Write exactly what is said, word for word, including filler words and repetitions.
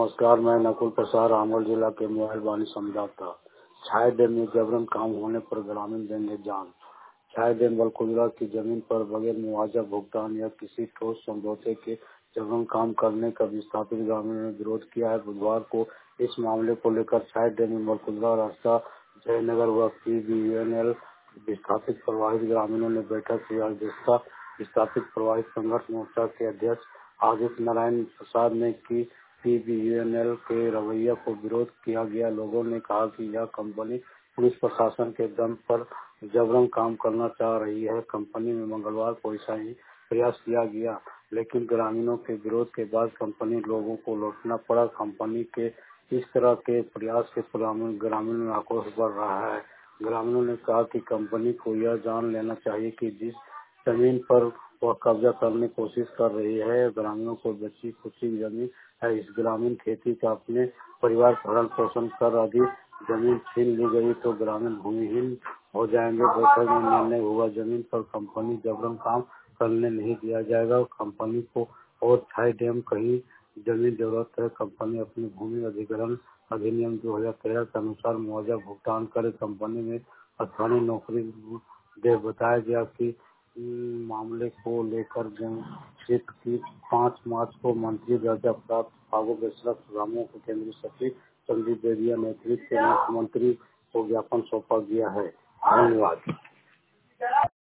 नमस्कार, मैं नकुल प्रसाद रामगढ़ जिला के मोबाइल वाणी संवाददाता। छाया डैम में जबरन काम होने पर ग्रामीण देंगे जान। छाया डैम बलकुदरा की जमीन पर बगैर मुआवजा भुगतान या किसी ठोस समझौते के जबरन काम करने का विस्थापित ग्रामीणों ने विरोध किया है। बुधवार को इस मामले को लेकर छाया डैम में बलकुदरा रास्ता जयनगर व P B U N L विस्थापित प्रभावित ग्रामीणों ने बैठक की अध्यक्षता विस्थापित प्रभावित संघर्ष मोर्चा के अध्यक्ष आदित्य नारायण प्रसाद ने की। P B U N L के रवैया को विरोध किया गया। लोगों ने कहा कि यह कंपनी पुलिस प्रशासन के दम पर जबरन काम करना चाह रही है। कंपनी में मंगलवार को ऐसा ही प्रयास किया गया, लेकिन ग्रामीणों के विरोध के बाद कंपनी लोगों को लौटना पड़ा। कंपनी के इस तरह के प्रयास से ग्रामीण ग्रामीण में आक्रोश बढ़ रहा है। ग्रामीणों ने कहा कि कंपनी को यह जान लेना चाहिए कि जिस जमीन पर वह कब्जा करने की कोशिश कर रही है, ग्रामीणों को बची खुची जमीन है। इस ग्रामीण खेती का अपने परिवार भरण पोषण कर अधिक जमीन छीन ली गई तो ग्रामीण भूमिहीन हो जाएंगे। बैठक में निर्णय हुआ, जमीन पर कंपनी जबरन काम करने नहीं दिया जाएगा। कंपनी को और छाया डैम कहीं जमीन जरूरत है। कंपनी अपनी भूमि अधिग्रहण अधिनियम दो हजार तेरह के अनुसार मुआवजा भुगतान करे। कंपनी में स्थानीय नौकरी दे। बताया गया कि मामले को लेकर जनहित की पाँच मार्च को मंत्री दर्जा प्राप्त फागू बेसरा प्रोग्रामों को केंद्रीय सचिव संदीप बेदिया नेतृत्व में मुख्यमंत्री को ज्ञापन सौंपा गया है। धन्यवाद।